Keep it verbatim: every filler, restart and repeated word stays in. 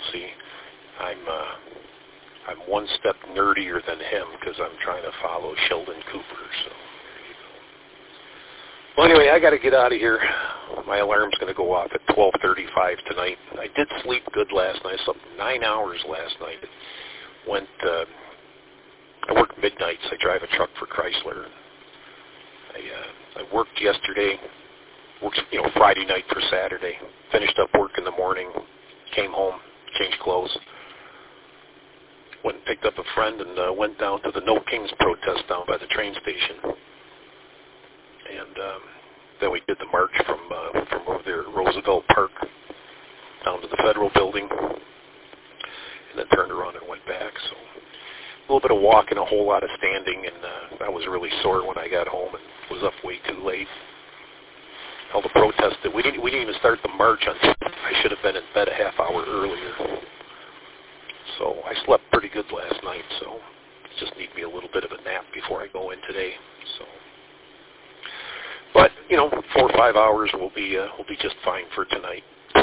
see. I'm uh, I'm one step nerdier than him because I'm trying to follow Sheldon Cooper. So there you go. Well, anyway, I got to get out of here. My alarm's going to go off at twelve thirty-five tonight. I did sleep good last night. I slept nine hours last night. Went. Uh, I work midnights. I drive a truck for Chrysler. I uh, I worked yesterday. Worked you know Friday night for Saturday. Finished up work in the morning. Came home. Changed clothes. Went and picked up a friend and uh, went down to the No Kings protest down by the train station. And um, then we did the march from uh, from over there at Roosevelt Park down to the Federal Building, and then turned around and went back. So a little bit of walking, a whole lot of standing, and uh, I was really sore when I got home and was up way too late. Held a protest that we didn't we didn't even start the march on. I should have been in bed a half hour earlier. So I slept pretty good last night, so just need me a little bit of a nap before I go in today. So, but you know, four or five hours will be uh, will be just fine for tonight.